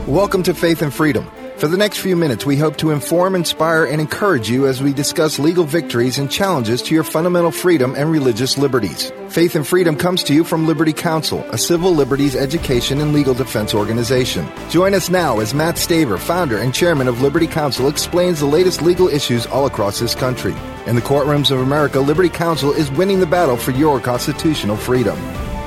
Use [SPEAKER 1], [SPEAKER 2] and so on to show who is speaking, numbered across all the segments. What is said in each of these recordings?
[SPEAKER 1] Welcome to Faith and Freedom. For the next few minutes, we hope to inform, inspire, and encourage you as we discuss legal victories and challenges to your fundamental freedom and religious liberties. Faith and Freedom comes to you from Liberty Counsel, a civil liberties education and legal defense organization. Join us now as Matt Staver, founder and chairman of Liberty Counsel, explains the latest legal issues all across this country. In the courtrooms of America, Liberty Counsel is winning the battle for your constitutional freedom.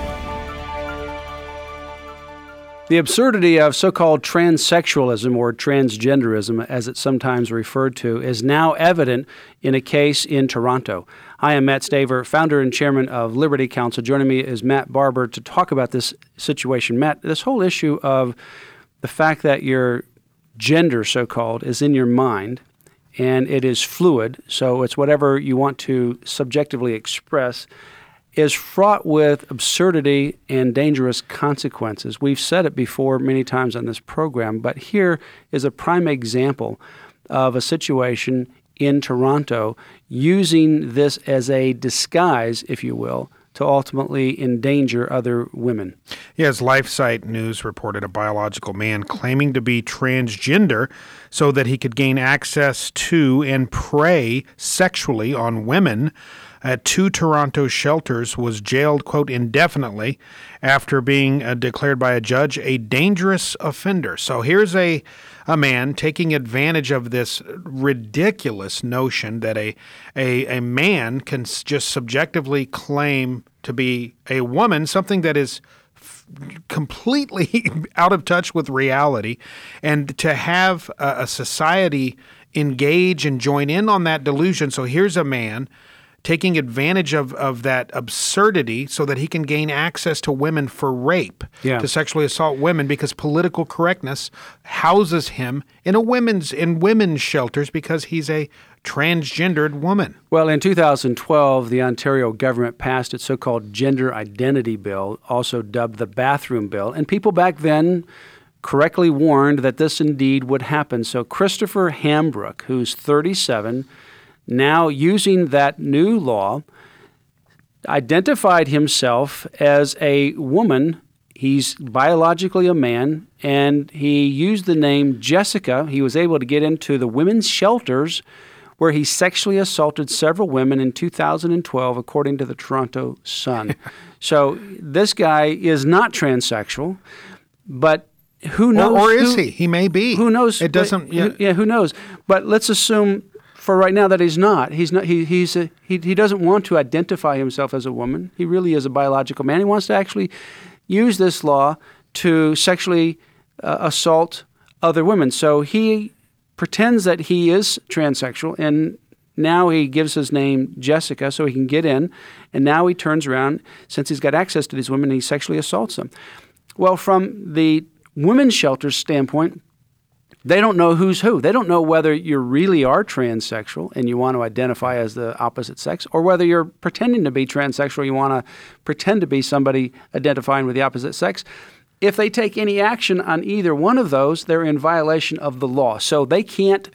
[SPEAKER 2] The absurdity of so-called transsexualism or transgenderism, as it's sometimes referred to, is now evident in a case in Toronto. I am Matt Staver, founder and chairman of Liberty Counsel. Joining me is Matt Barber to talk about this situation. Matt, this whole issue of the fact that your gender, so-called, is in your mind and it is fluid, so it's whatever you want to subjectively express, is fraught with absurdity and dangerous consequences. We've said it before many times on this program, but here is a prime example of a situation in Toronto using this as a disguise, if you will, to ultimately endanger other women.
[SPEAKER 3] Yes, LifeSite News reported a biological man claiming to be transgender so that he could gain access to and prey sexually on women at 2 Toronto shelters, was jailed, quote, indefinitely after being declared by a judge a dangerous offender. So here's a man taking advantage of this ridiculous notion that a man can just subjectively claim to be a woman, something that is completely out of touch with reality, and to have a society engage and join in on that delusion. So here's a man taking advantage of that absurdity so that he can gain access to women for rape, to sexually assault women, because political correctness houses him in women's shelters because he's a transgendered woman.
[SPEAKER 2] Well, in 2012, the Ontario government passed its so-called Gender Identity Bill, also dubbed the Bathroom Bill, and people back then correctly warned that this indeed would happen. So Christopher Hambrook, who's 37, now using that new law, identified himself as a woman. He's biologically a man, and he used the name Jessica. He was able to get into the women's shelters where he sexually assaulted several women in 2012, according to the Toronto Sun. So this guy is not transsexual, but who knows?
[SPEAKER 3] Or is he? He may be.
[SPEAKER 2] Who knows?
[SPEAKER 3] It doesn't.
[SPEAKER 2] Who knows? But let's assume for right now that he's not. He's not. He doesn't want to identify himself as a woman. He really is a biological man. He wants to actually use this law to sexually assault other women. So he pretends that he is transsexual, and now he gives his name Jessica so he can get in, and now he turns around, since he's got access to these women, he sexually assaults them. Well, from the women's shelter's standpoint, they don't know who's who. They don't know whether you really are transsexual and you want to identify as the opposite sex, or whether you're pretending to be transsexual, you want to pretend to be somebody identifying with the opposite sex. If they take any action on either one of those, they're in violation of the law. So they can't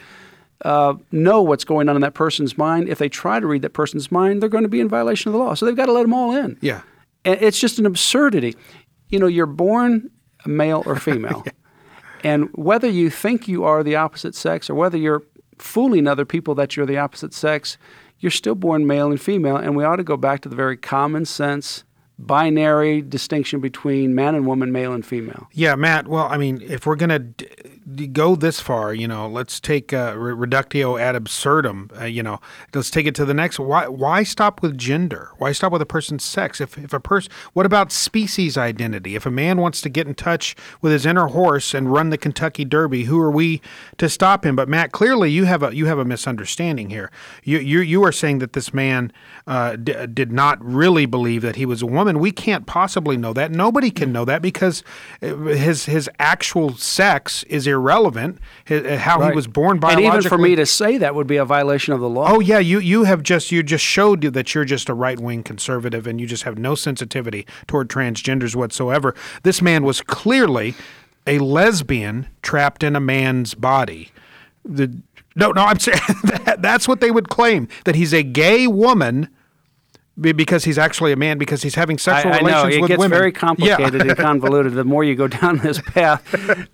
[SPEAKER 2] know what's going on in that person's mind. If they try to read that person's mind, they're going to be in violation of the law. So they've got to let them all in.
[SPEAKER 3] Yeah.
[SPEAKER 2] And it's just an absurdity. You know, you're born a male or female. And whether you think you are the opposite sex or whether you're fooling other people that you're the opposite sex, you're still born male and female. And we ought to go back to the very common sense binary distinction between man and woman, male and female.
[SPEAKER 3] Yeah, Matt. Well, I mean, if we're going to go this far, let's take reductio ad absurdum. Let's take it to the next. Why stop with gender? Why stop with a person's sex? If a person, what about species identity? If a man wants to get in touch with his inner horse and run the Kentucky Derby, who are we to stop him? But Matt, clearly you have a misunderstanding here. You are saying that this man did not really believe that he was a woman. We can't possibly know that. Nobody can know that because his actual sex is irrelevant. How he was born biologically.
[SPEAKER 2] And even for me to say that would be a violation of the law.
[SPEAKER 3] Oh yeah, you just showed that you're just a right-wing conservative and you just have no sensitivity toward transgenders whatsoever. This man was clearly a lesbian trapped in a man's body. No, I'm saying that's what they would claim, that he's a gay woman because he's actually a man, because he's having sexual relations with women.
[SPEAKER 2] It gets very complicated and convoluted the more you go down this path.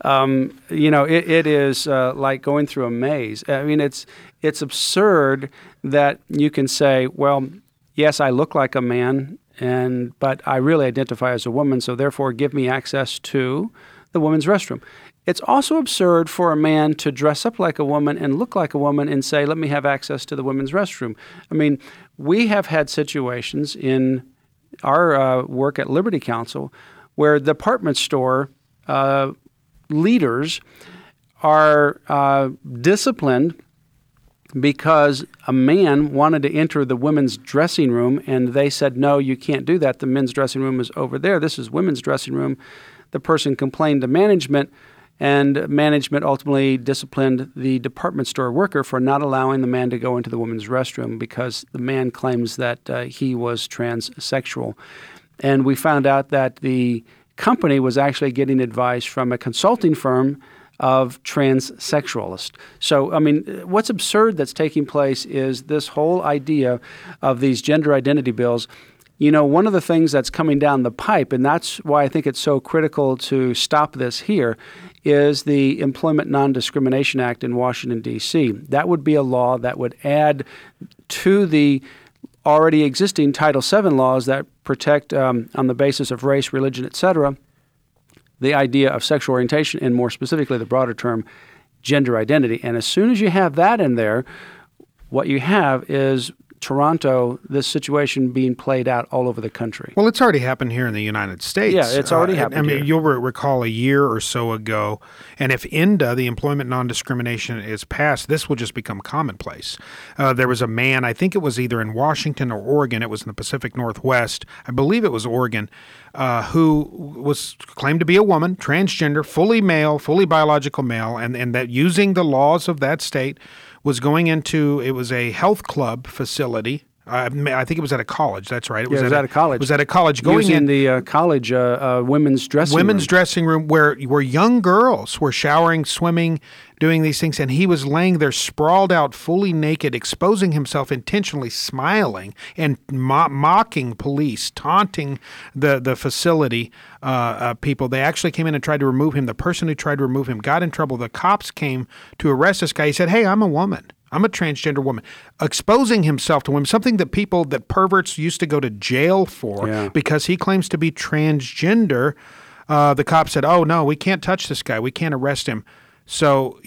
[SPEAKER 2] It is like going through a maze. I mean, it's absurd that you can say, well, yes, I look like a man, but I really identify as a woman, so therefore give me access to the women's restroom. It's also absurd for a man to dress up like a woman and look like a woman and say, let me have access to the women's restroom. I mean, we have had situations in our work at Liberty Counsel where department store leaders are disciplined because a man wanted to enter the women's dressing room and they said, no, you can't do that. The men's dressing room is over there. This is women's dressing room. The person complained to management, and management ultimately disciplined the department store worker for not allowing the man to go into the women's restroom because the man claims that he was transsexual. And we found out that the company was actually getting advice from a consulting firm of transsexualists. So, I mean, what's absurd that's taking place is this whole idea of these gender identity bills. You know, one of the things that's coming down the pipe, and that's why I think it's so critical to stop this here, is the Employment Non-Discrimination Act in Washington, D.C. That would be a law that would add to the already existing Title VII laws that protect, on the basis of race, religion, etc., the idea of sexual orientation, and more specifically the broader term, gender identity. And as soon as you have that in there, what you have is Toronto, this situation being played out all over the country.
[SPEAKER 3] Well, it's already happened here in the United States.
[SPEAKER 2] Yeah, it's already happened
[SPEAKER 3] I mean,
[SPEAKER 2] here.
[SPEAKER 3] You'll recall a year or so ago, and if INDA, the Employment Non-Discrimination, is passed, this will just become commonplace. There was a man, I think it was either in Washington or Oregon, it was in the Pacific Northwest, I believe it was Oregon, who was claimed to be a woman, transgender, fully male, fully biological male, and that using the laws of that state was going into, it was a health club facility. I think it was at a college. That's right.
[SPEAKER 2] It was at a college.
[SPEAKER 3] It was at a college. Going
[SPEAKER 2] using
[SPEAKER 3] in
[SPEAKER 2] the college women's dressing room.
[SPEAKER 3] Women's dressing room where young girls were showering, swimming, doing these things, and he was laying there sprawled out, fully naked, exposing himself intentionally, smiling and mocking police, taunting the facility people. They actually came in and tried to remove him. The person who tried to remove him got in trouble. The cops came to arrest this guy. He said, hey, I'm a woman. I'm a transgender woman. Exposing himself to women, something that perverts used to go to jail for because he claims to be transgender. The cops said, oh, no, we can't touch this guy. We can't arrest him. So,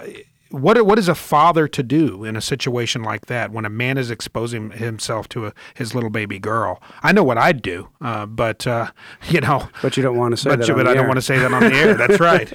[SPEAKER 3] what is a father to do in a situation like that when a man is exposing himself to his little baby girl? I know what I'd do, but. But
[SPEAKER 2] you don't want to say that on the air.
[SPEAKER 3] But I don't want to say that on the air. That's right.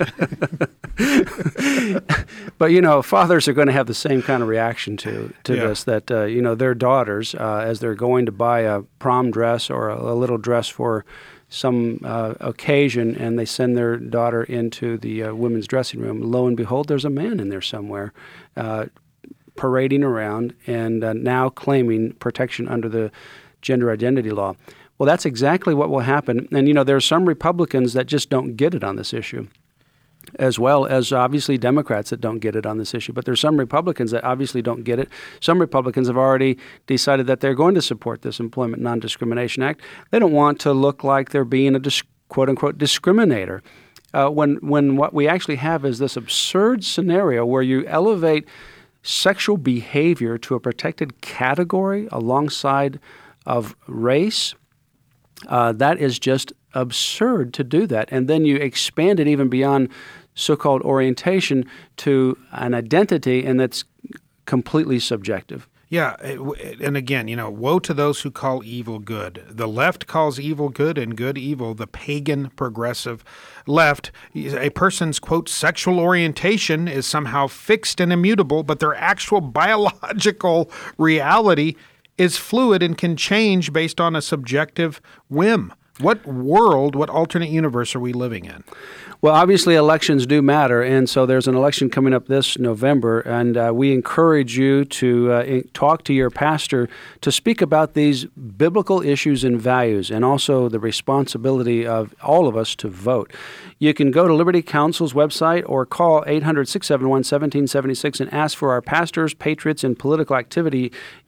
[SPEAKER 2] But, fathers are going to have the same kind of reaction to this, that, their daughters, as they're going to buy a prom dress or a little dress for some occasion, and they send their daughter into the women's dressing room. Lo and behold, there's a man in there somewhere parading around and now claiming protection under the gender identity law. Well, that's exactly what will happen. And, there are some Republicans that just don't get it on this issue, as well as obviously Democrats that don't get it on this issue. But there's some Republicans that obviously don't get it. Some Republicans have already decided that they're going to support this Employment Non-Discrimination Act. They don't want to look like they're being a quote-unquote discriminator. When what we actually have is this absurd scenario where you elevate sexual behavior to a protected category alongside of race. That is just absurd to do that. And then you expand it even beyond so-called orientation to an identity, and that's completely subjective.
[SPEAKER 3] Yeah, and again, woe to those who call evil good. The left calls evil good and good evil. The pagan progressive left, a person's, quote, sexual orientation is somehow fixed and immutable, but their actual biological reality is fluid and can change based on a subjective whim. What world, what alternate universe are we living in?
[SPEAKER 2] Well, obviously elections do matter, and so there's an election coming up this November, and we encourage you to talk to your pastor to speak about these biblical issues and values, and also the responsibility of all of us to vote. You can go to Liberty Counsel's website or call 800-671-1776 and ask for our pastors, patriots, and political activity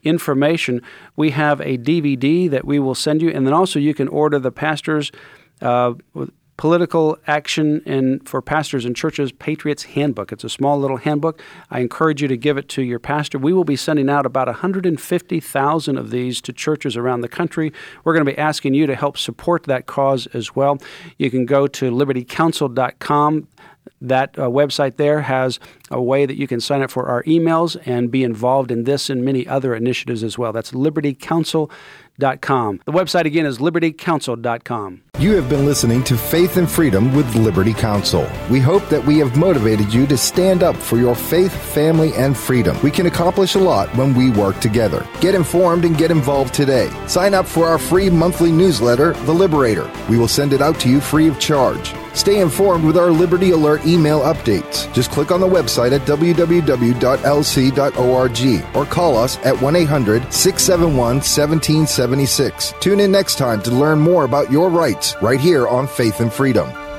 [SPEAKER 2] information, we have a DVD that we will send you, and then also you can order the pastor's Political Action and for Pastors and Churches Patriots Handbook. It's a small little handbook. I encourage you to give it to your pastor. We will be sending out about 150,000 of these to churches around the country. We're going to be asking you to help support that cause as well. You can go to libertycounsel.com. That website there has a way that you can sign up for our emails and be involved in this and many other initiatives as well. That's libertycounsel.com. The website again is libertycounsel.com.
[SPEAKER 1] You have been listening to Faith and Freedom with Liberty Counsel. We hope that we have motivated you to stand up for your faith, family, and freedom. We can accomplish a lot when we work together. Get informed and get involved today. Sign up for our free monthly newsletter, The Liberator. We will send it out to you free of charge. Stay informed with our Liberty Alert email updates. Just click on the website at www.lc.org or call us at 1-800-671-1776. Tune in next time to learn more about your rights right here on Faith and Freedom.